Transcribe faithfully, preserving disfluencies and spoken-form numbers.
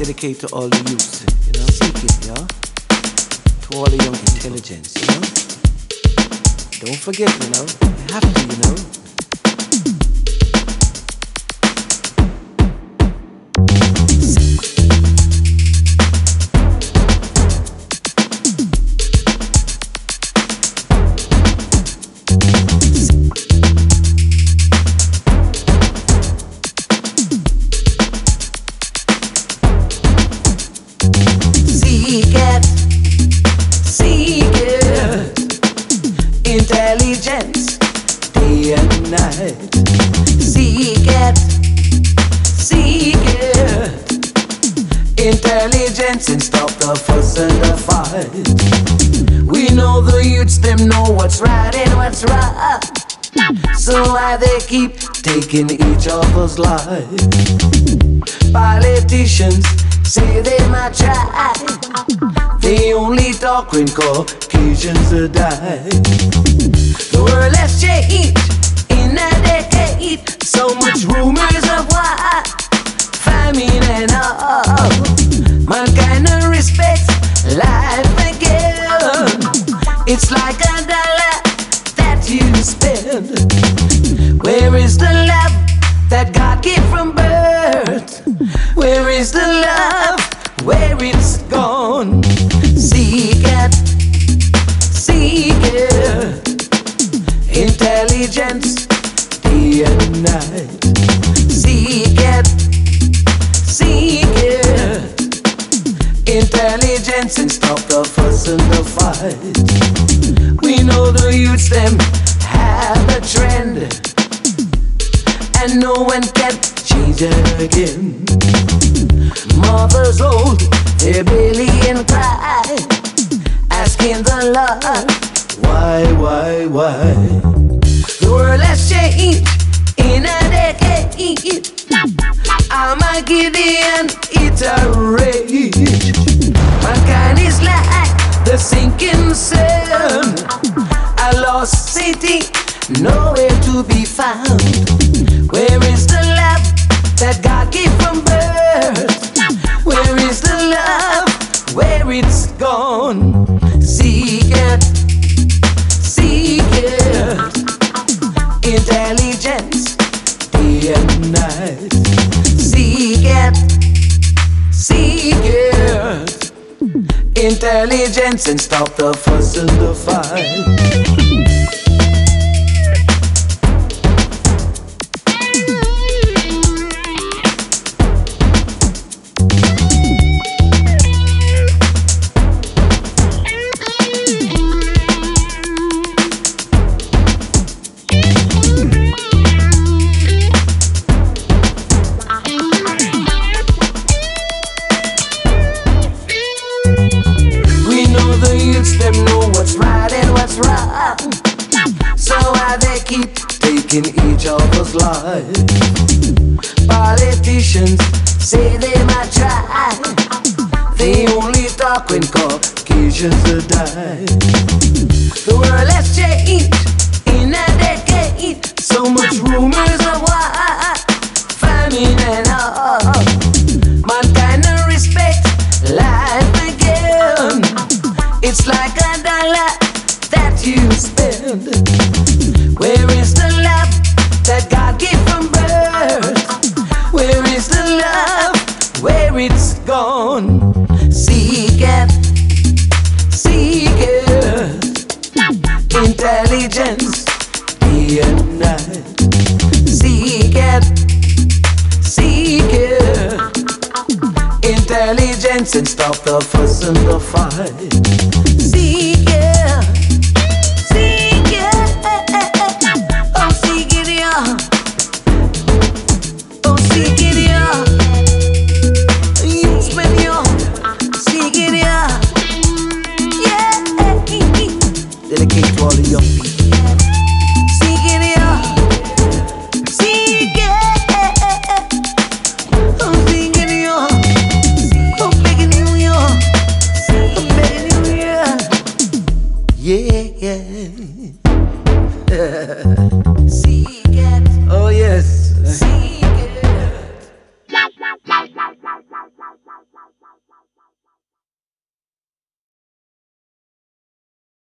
dedicate to all the youth, you know, seek it, yeah? To all the young intelligence, you know? Don't forget, you know, you have to, you know? Intelligence, day and night. Seek it, seek it. Intelligence and stop the fuss and the fight. We know the youths, them know what's right and what's wrong. So why they keep taking each other's life? Politicians say they might try. They only talk when Caucasians are die. The world has changed in a decade. So much rumors of war, famine and all. Mankind no respects life again. It's like a dollar that you spend. Where is the love that God gave from birth? Where is the love? Where it's gone? Seek it, seek it. Intelligence, day and night. Seek it, seek it. Intelligence and stop the fuss and the fight. We know the youths, them have a trend, and no one can change it again. Mothers old, their belly and cry, asking the Lord, why, why, why? The world has changed in a decade. Armageddon, it's a rage. Mankind is like the sinking sun, a lost city, nowhere to be found. Where is the love that God gave from birth? Where is the love? Where it's gone? Seek it, seek it. Intelligence, day and night. Seek it, seek it. Intelligence and stop the fuss and the fight. Them know what's right and what's wrong. So why they keep taking each other's life? Politicians say they might try. They only talk when Caucasians are die. The world has changed in a decade. So much rumors of war, famine and all. Mankind no respect life again. It's like a dollar that you spend. Where is the love that God gave from birth? Where is the love? Where it's gone? Seek it, seek it. Intelligence, day and night. Seek it, seek it. Intelligence and stop the fuss and the fight.